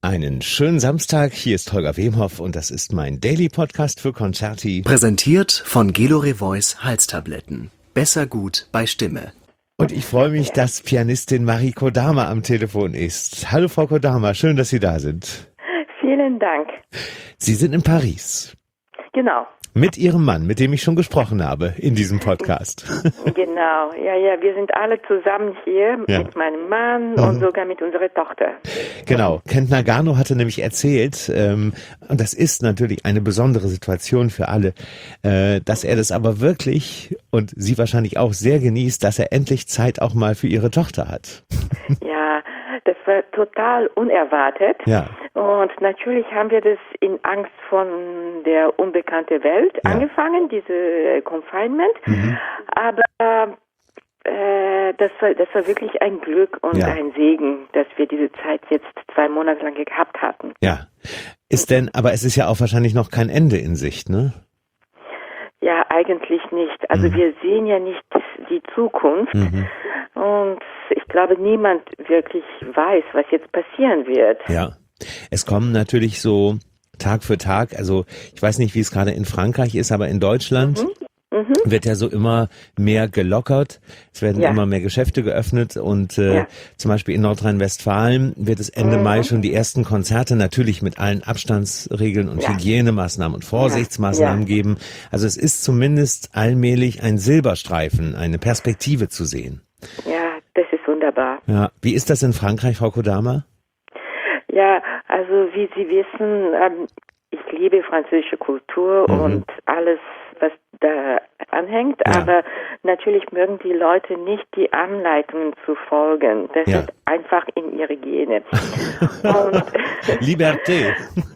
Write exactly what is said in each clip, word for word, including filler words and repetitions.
Einen schönen Samstag, hier ist Holger Wemhoff und das ist mein Daily Podcast für Concerti. Präsentiert von Gelore Voice Halstabletten. Besser gut bei Stimme. Und ich freue mich, dass Pianistin Marie Kodama am Telefon ist. Hallo Frau Kodama, schön, dass Sie da sind. Vielen Dank. Sie sind in Paris. Genau. Mit Ihrem Mann, mit dem ich schon gesprochen habe in diesem Podcast. Genau, ja, ja, wir sind alle zusammen hier ja. mit meinem Mann mhm. und sogar mit unserer Tochter. Genau, Kent Nagano hatte nämlich erzählt, ähm, und das ist natürlich eine besondere Situation für alle, äh, dass er das aber wirklich und Sie wahrscheinlich auch sehr genießt, dass er endlich Zeit auch mal für Ihre Tochter hat. Ja, das war total unerwartet. Ja. Und natürlich haben wir das in Angst von der unbekannten Welt ja. angefangen, diese Confinement. Mhm. Aber äh, das war, das war wirklich ein Glück und ja. ein Segen, dass wir diese Zeit jetzt zwei Monate lang gehabt hatten. Ja. Ist denn, aber es ist ja auch wahrscheinlich noch kein Ende in Sicht, ne? Ja, eigentlich nicht. Also mhm. wir sehen ja nicht die Zukunft. Mhm. Und ich glaube, niemand wirklich weiß, was jetzt passieren wird. Ja, es kommen natürlich so Tag für Tag, also ich weiß nicht, wie es gerade in Frankreich ist, aber in Deutschland mhm. Mhm. wird ja so immer mehr gelockert. Es werden ja. immer mehr Geschäfte geöffnet und äh, ja. zum Beispiel in Nordrhein-Westfalen wird es Ende mhm. Mai schon die ersten Konzerte natürlich mit allen Abstandsregeln und ja. Hygienemaßnahmen und Vorsichtsmaßnahmen ja. geben. Also es ist zumindest allmählich ein Silberstreifen, eine Perspektive zu sehen. Ja, das ist wunderbar. Ja, wie ist das in Frankreich, Frau Kodama? Ja, also wie Sie wissen, ähm, ich liebe französische Kultur mhm. und alles, was da anhängt, ja. aber natürlich mögen die Leute nicht die Anleitungen zu folgen. Das ja. ist einfach in ihre Gene. Und Liberté.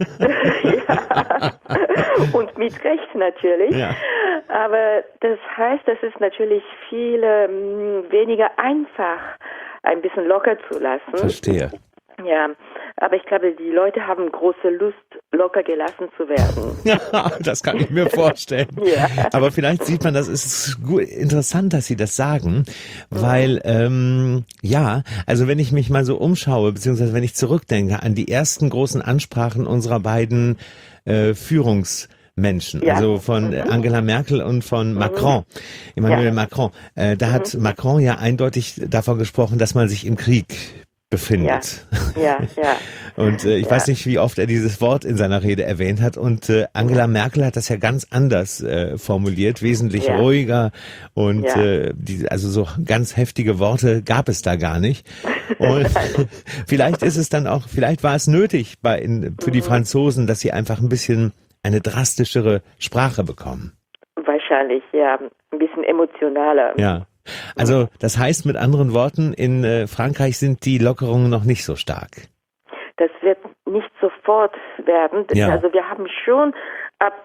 ja. Und mit Recht natürlich. Ja. Aber das heißt, dass es natürlich viel ähm, weniger einfach, ein bisschen locker zu lassen. Verstehe. Ja, aber ich glaube, die Leute haben große Lust, locker gelassen zu werden. Ja, das kann ich mir vorstellen. Ja. Aber vielleicht sieht man, das ist gut, interessant, dass Sie das sagen, weil, ähm, ja, also wenn ich mich mal so umschaue, beziehungsweise wenn ich zurückdenke an die ersten großen Ansprachen unserer beiden äh, Führungs- Menschen, ja. also von mhm. Angela Merkel und von Macron, mhm. Emmanuel ja. Macron. Äh, da hat mhm. Macron ja eindeutig davon gesprochen, dass man sich im Krieg befindet. Ja, ja. ja. Und äh, ich ja. weiß nicht, wie oft er dieses Wort in seiner Rede erwähnt hat. Und äh, Angela Merkel hat das ja ganz anders äh, formuliert, wesentlich ja. ruhiger. Und ja. äh, die, also so ganz heftige Worte gab es da gar nicht. Und vielleicht ist es dann auch, vielleicht war es nötig bei in, für die Franzosen, dass sie einfach ein bisschen eine drastischere Sprache bekommen. Wahrscheinlich, ja. Ein bisschen emotionaler. Ja. Also das heißt mit anderen Worten, in äh, Frankreich sind die Lockerungen noch nicht so stark. Das wird nicht sofort werden. Ja. Also wir haben schon ab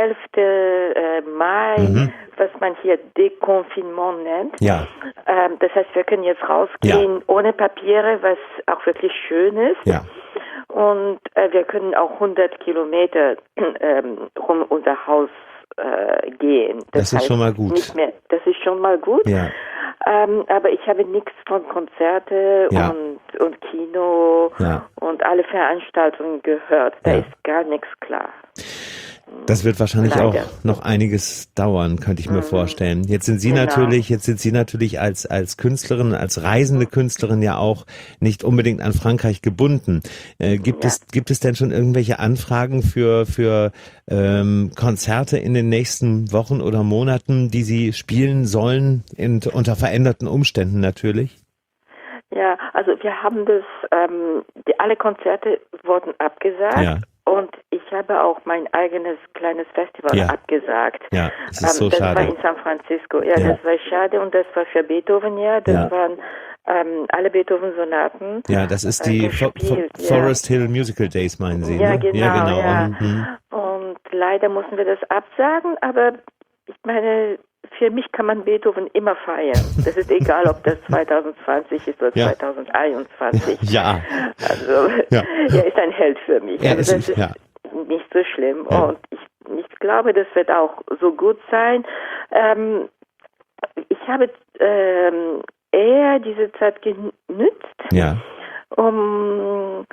elften Mai, mhm. was man hier Deconfinement nennt. Ja. Ähm, das heißt, wir können jetzt rausgehen ja. ohne Papiere, was auch wirklich schön ist. Ja. Und äh, wir können auch hundert Kilometer ähm, rum unser Haus äh, gehen. Das, das ist heißt, schon mal gut. Nicht mehr, das ist schon mal gut. Ja. Ähm, aber ich habe nichts von Konzerte ja. und, und Kino ja. und alle Veranstaltungen gehört. Da ja. ist gar nichts klar. Das wird wahrscheinlich Leider. auch noch einiges dauern, könnte ich mir mhm. vorstellen. Jetzt sind Sie genau. natürlich, jetzt sind Sie natürlich als als Künstlerin, als reisende Künstlerin ja auch nicht unbedingt an Frankreich gebunden. Äh, gibt ja. es gibt es denn schon irgendwelche Anfragen für für ähm, Konzerte in den nächsten Wochen oder Monaten, die Sie spielen sollen, in, unter veränderten Umständen natürlich? Ja, also wir haben das, ähm, die, alle Konzerte wurden abgesagt. Ja. Und ich habe auch mein eigenes kleines Festival ja. abgesagt. Ja, das ist so ähm, das schade. Das war in San Francisco. Ja, ja, das war schade und das war für Beethoven, ja. Das ja. waren ähm, alle Beethoven-Sonaten. Ja, das ist die äh, Fo- Fo- ja. Forest Hill Musical Days, meinen Sie, ja, ne? Genau, ja, genau. Ja. Mhm. Und leider mussten wir das absagen, aber ich meine, für mich kann man Beethoven immer feiern. Das ist egal, ob das zwanzig zwanzig ist oder ja. zwanzig einundzwanzig. Ja. Also, ja. er ist ein Held für mich. Er also, ist, das ist ja. nicht so schlimm. Ja. Und ich, ich glaube, das wird auch so gut sein. Ähm, ich habe ähm, eher diese Zeit genützt, ja. um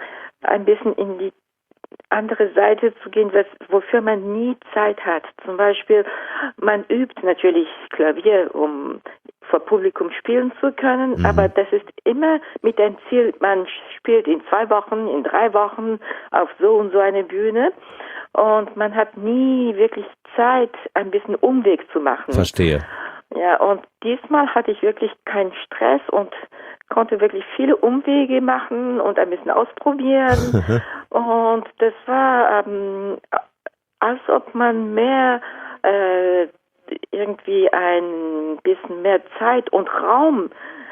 ein bisschen in die andere Seite zu gehen, was, wofür man nie Zeit hat. Zum Beispiel, man übt natürlich Klavier, um vor Publikum spielen zu können, mhm. aber das ist immer mit dem Ziel, man spielt in zwei Wochen, in drei Wochen auf so und so eine Bühne und man hat nie wirklich Zeit, ein bisschen Umweg zu machen. Verstehe. Ja, und diesmal hatte ich wirklich keinen Stress und konnte wirklich viele Umwege machen und ein bisschen ausprobieren. Und das war, ähm, als ob man mehr äh, irgendwie ein bisschen mehr Zeit und Raum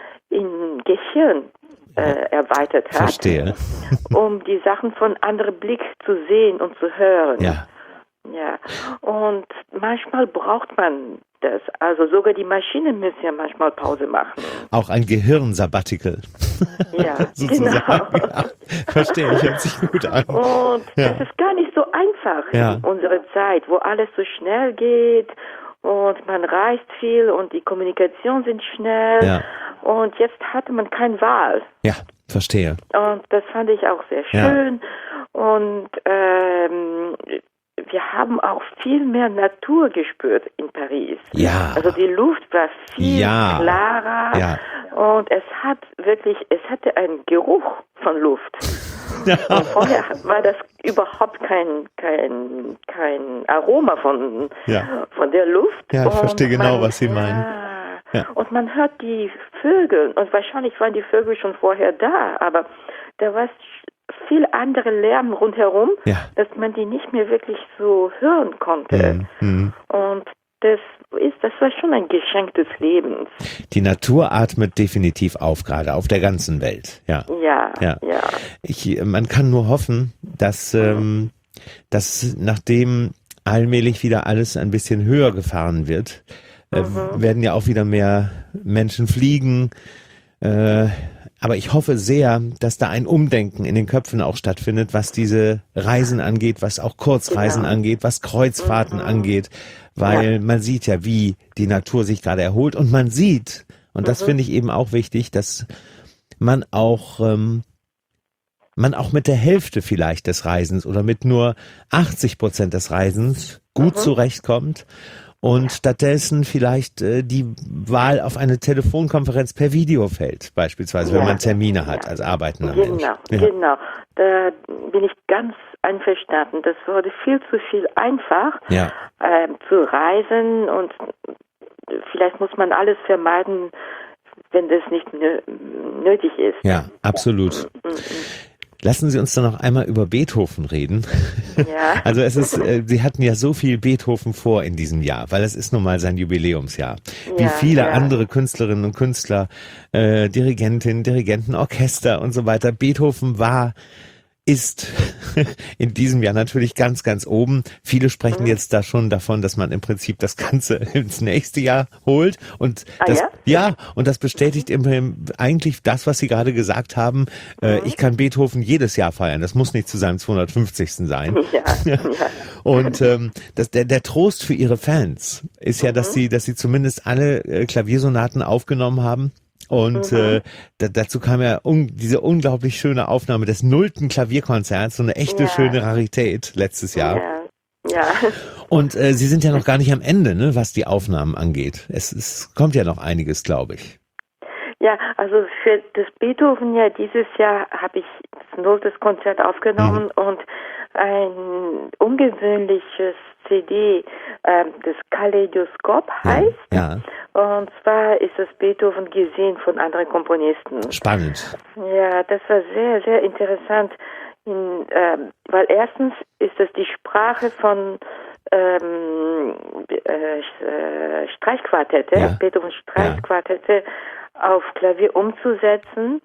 im Gehirn äh, erweitert hat. Verstehe. Um die Sachen von anderem Blick zu sehen und zu hören. Ja. Ja, und manchmal braucht man das. Also sogar die Maschinen müssen ja manchmal Pause machen. Auch ein Gehirnsabbatical. Ja, sozusagen. genau. Ja, verstehe ich, hört sich gut an. Und ja. das ist gar nicht so einfach ja. in unserer Zeit, wo alles so schnell geht und man reist viel und die Kommunikation sind schnell. Ja. Und jetzt hatte man keine Wahl. Ja, verstehe. Und das fand ich auch sehr schön. Ja. Und ähm, wir haben auch viel mehr Natur gespürt in Paris. Ja. Also die Luft war viel ja. klarer ja. und es hat wirklich, es hatte einen Geruch von Luft. Ja. Und vorher war das überhaupt kein kein kein Aroma von ja. von der Luft. Ja, ich und verstehe genau, man, was Sie ja, meinen. Ja. Und man hört die Vögel und wahrscheinlich waren die Vögel schon vorher da, aber da war viel andere Lärm rundherum, ja. dass man die nicht mehr wirklich so hören konnte. Mhm. Und das ist, das war schon ein Geschenk des Lebens. Die Natur atmet definitiv auf, gerade auf der ganzen Welt. Ja, ja. ja. ja. Ich, man kann nur hoffen, dass, ähm, dass nachdem allmählich wieder alles ein bisschen höher gefahren wird, äh, mhm. werden ja auch wieder mehr Menschen fliegen. Äh, Aber ich hoffe sehr, dass da ein Umdenken in den Köpfen auch stattfindet, was diese Reisen angeht, was auch Kurzreisen genau. angeht, was Kreuzfahrten mhm. angeht, weil ja. man sieht ja, wie die Natur sich gerade erholt und man sieht, und das mhm. finde ich eben auch wichtig, dass man auch, ähm, man auch mit der Hälfte vielleicht des Reisens oder mit nur achtzig Prozent des Reisens gut mhm. zurechtkommt. Und stattdessen vielleicht äh, die Wahl auf eine Telefonkonferenz per Video fällt, beispielsweise, ja, wenn man Termine hat als arbeitender genau, Mensch. Ja. Genau, da bin ich ganz einverstanden. Das wurde viel zu viel einfach ja. äh, zu reisen und vielleicht muss man alles vermeiden, wenn das nicht nö- nötig ist. Ja, absolut. Mhm. Lassen Sie uns dann noch einmal über Beethoven reden. Ja. Also es ist, äh, Sie hatten ja so viel Beethoven vor in diesem Jahr, weil es ist nun mal sein Jubiläumsjahr. Wie ja, viele ja. andere Künstlerinnen und Künstler, äh, Dirigentinnen, Dirigenten, Orchester und so weiter. Beethoven war, ist in diesem Jahr natürlich ganz, ganz oben. Viele sprechen mhm. jetzt da schon davon, dass man im Prinzip das Ganze ins nächste Jahr holt. Und ah, das, ja? ja, und das bestätigt im, eigentlich das, was Sie gerade gesagt haben. Mhm. Äh, ich kann Beethoven jedes Jahr feiern. Das muss nicht zu seinem zweihundertfünfzigsten sein. Ja, ja. Und ähm, das, der, der Trost für Ihre Fans ist ja, dass mhm. sie, dass sie zumindest alle äh, Klaviersonaten aufgenommen haben. Und mhm. äh, da, dazu kam ja un, diese unglaublich schöne Aufnahme des nullten Klavierkonzerts, so eine echte ja. schöne Rarität letztes Jahr. Ja. ja. Und äh, Sie sind ja noch gar nicht am Ende, ne, was die Aufnahmen angeht. Es, es kommt ja noch einiges, glaube ich. Ja, also für das Beethoven ja dieses Jahr habe ich das nullte Konzert aufgenommen mhm. und ein ungewöhnliches C D, äh, das Kaleidoskop heißt. Ja, ja. Und zwar ist das Beethoven gesehen von anderen Komponisten. Spannend. Ja, das war sehr, sehr interessant, in, äh, weil erstens ist das die Sprache von ähm, äh, Streichquartette, ja. Beethoven Streichquartette ja. auf Klavier umzusetzen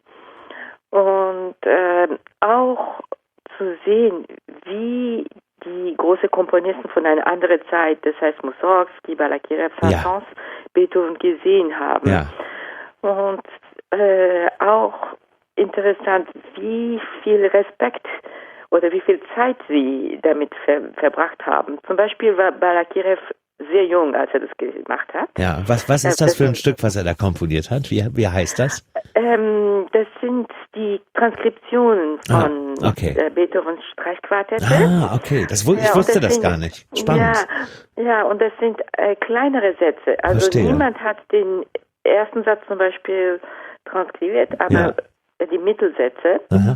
und äh, auch zu sehen, wie die großen Komponisten von einer anderen Zeit, das heißt Mussorgsky, Balakirev, Saint-Saëns, ja. Beethoven gesehen haben. Ja. Und äh, auch interessant, wie viel Respekt oder wie viel Zeit sie damit ver- verbracht haben. Zum Beispiel war Balakirev sehr jung, als er das gemacht hat. Ja, was, was ist das für ein Stück, was er da komponiert hat? Wie, wie heißt das? Ähm, das sind die Transkriptionen von ah, okay. äh, Beethovens Streichquartette. Ah, okay. Das, ich ja, wusste das, das sind, gar nicht. Spannend. Ja, ja, und das sind äh, kleinere Sätze. Also Verstehe. Niemand hat den ersten Satz zum Beispiel transkribiert, aber ja. die Mittelsätze, Aha.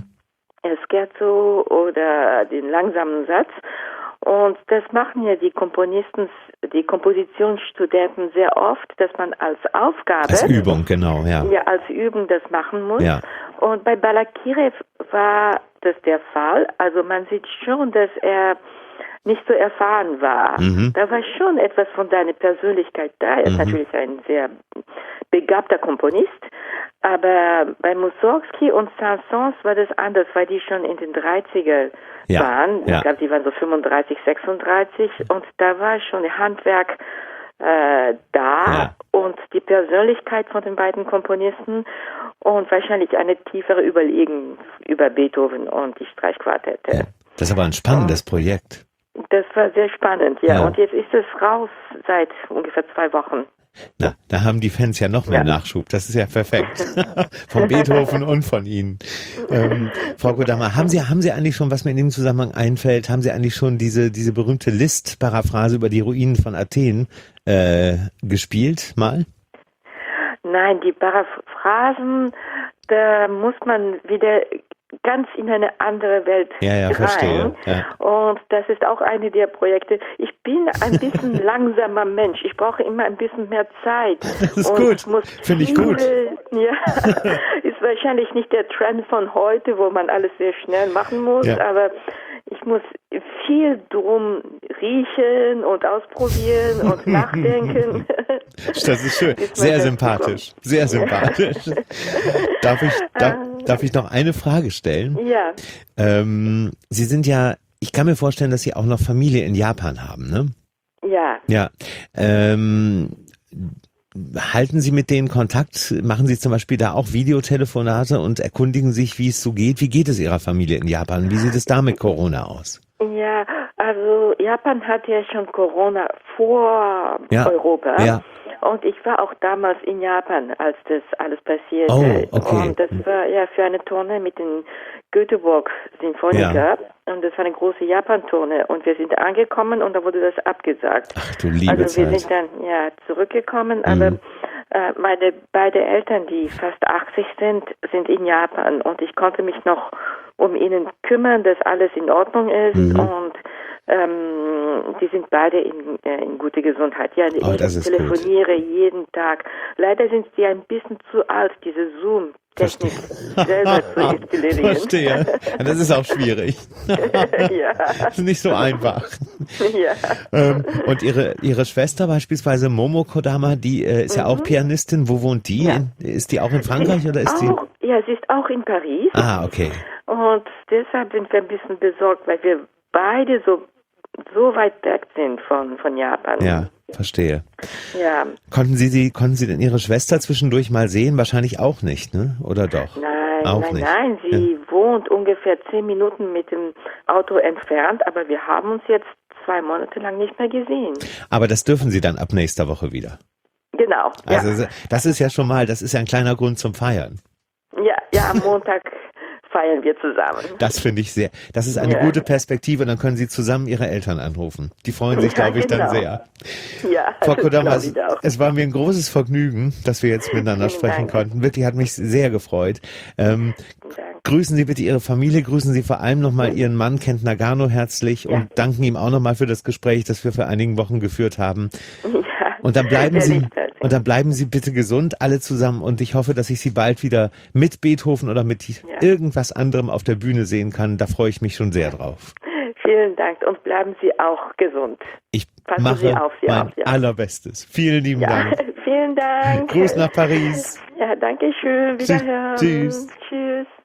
Scherzo oder den langsamen Satz. Und das machen ja die Komponisten, die Kompositionsstudenten sehr oft, dass man als Aufgabe... Als Übung, genau, ja. Ja, als Übung das machen muss. Ja. Und bei Balakirev war das der Fall. Also man sieht schon, dass er nicht so erfahren war. Mhm. Da war schon etwas von seiner Persönlichkeit da. Er ist mhm. natürlich ein sehr begabter Komponist. Aber bei Mussorgsky und Saint-Saëns war das anders, weil die schon in den dreißiger ja, waren. Ja. Ich glaube, die waren so fünfunddreißig, sechsunddreißig und da war schon Handwerk äh, da ja. und die Persönlichkeit von den beiden Komponisten und wahrscheinlich eine tiefere Überlegung über Beethoven und die Streichquartette. Ja. Das ist aber ein spannendes und Projekt. Das war sehr spannend, ja. ja. Und jetzt ist es raus seit ungefähr zwei Wochen. Na, da haben die Fans ja noch mehr ja. Nachschub. Das ist ja perfekt. Von Beethoven und von Ihnen. Ähm, Frau Kodama, haben Sie, haben Sie eigentlich schon, was mir in dem Zusammenhang einfällt, haben Sie eigentlich schon diese, diese berühmte Liszt-Paraphrase über die Ruinen von Athen äh, gespielt, mal? Nein, die Paraphrasen, da muss man wieder ganz in eine andere Welt ja, ja, rein. Verstehe. Ja. Und das ist auch eine der Projekte. Ich bin ein bisschen langsamer Mensch. Ich brauche immer ein bisschen mehr Zeit. Das ist und gut. Finde ich gut. Ja, ist wahrscheinlich nicht der Trend von heute, wo man alles sehr schnell machen muss, ja. aber ich muss viel drum riechen und ausprobieren und nachdenken. Das ist schön. Sehr sympathisch. Sehr sympathisch. Darf ich, darf, darf ich noch eine Frage stellen? Ja. Ähm, Sie sind ja, ich kann mir vorstellen, dass Sie auch noch Familie in Japan haben, ne? Ja. Ja. Ähm, halten Sie mit denen Kontakt? Machen Sie zum Beispiel da auch Videotelefonate und erkundigen sich, wie es so geht? Wie geht es Ihrer Familie in Japan? Wie sieht es da mit Corona aus? Ja, also Japan hat ja schon Corona vor ja. Europa. Ja. Und ich war auch damals in Japan, als das alles passierte. Oh, okay. Und das war ja für eine Tournee mit den Göteborg Sinfoniker. Ja. Und das war eine große Japan-Tournee. Und wir sind angekommen und da wurde das abgesagt. Ach du liebe Also wir Zeit. sind dann ja zurückgekommen, mhm. aber äh, meine beiden Eltern, die fast achtzig sind, sind in Japan. Und ich konnte mich noch um ihnen kümmern, dass alles in Ordnung ist. Mhm. Und ähm, die sind beide in, äh, in gute Gesundheit. Ja, oh, ich telefoniere gut. jeden Tag. Leider sind sie ein bisschen zu alt, diese Zoom-Technik selber zu installieren. Verstehe. Das ist auch schwierig. Ja. Das ist nicht so einfach. Ja. Ähm, und ihre ihre Schwester beispielsweise, Momo Kodama, die äh, ist mhm. ja auch Pianistin. Wo wohnt die? Ja. In, ist die auch in Frankreich sie oder ist auch, die? Ja, sie ist auch in Paris. Ah, okay. Und deshalb sind wir ein bisschen besorgt, weil wir beide so so weit weg sind von, von Japan. Ja, verstehe. Ja. Konnten Sie sie, konnten Sie denn Ihre Schwester zwischendurch mal sehen? Wahrscheinlich auch nicht, ne? Oder doch? Nein, auch nein, nicht. nein. Sie ja. wohnt ungefähr zehn Minuten mit dem Auto entfernt, aber wir haben uns jetzt zwei Monate lang nicht mehr gesehen. Aber das dürfen Sie dann ab nächster Woche wieder. Genau. Also ja. das ist ja schon mal, das ist ja ein kleiner Grund zum Feiern. Ja, ja, am Montag feiern wir zusammen. Das finde ich sehr. Das ist eine ja. gute Perspektive. Dann können Sie zusammen Ihre Eltern anrufen. Die freuen sich, ja, glaube ich, genau. dann sehr. Ja, Frau Kodama, es, es war mir ein großes Vergnügen, dass wir jetzt miteinander Vielen sprechen Dank. konnten. Wirklich hat mich sehr gefreut. Ähm, grüßen Sie bitte Ihre Familie, grüßen Sie vor allem nochmal Ihren Mann Kent Nagano herzlich und ja. danken ihm auch nochmal für das Gespräch, das wir vor einigen Wochen geführt haben. Ja. Und dann bleiben Sie und dann bleiben Sie bitte gesund, alle zusammen. Und ich hoffe, dass ich Sie bald wieder mit Beethoven oder mit ja. irgendwas anderem auf der Bühne sehen kann. Da freue ich mich schon sehr drauf. Vielen Dank und bleiben Sie auch gesund. Ich Passen mache Sie auf, Sie mein auf, ja. allerbestes. Vielen lieben ja. Dank. Vielen Dank. Gruß nach Paris. Ja, danke schön. Wiederhören. Tschüss. Tschüss.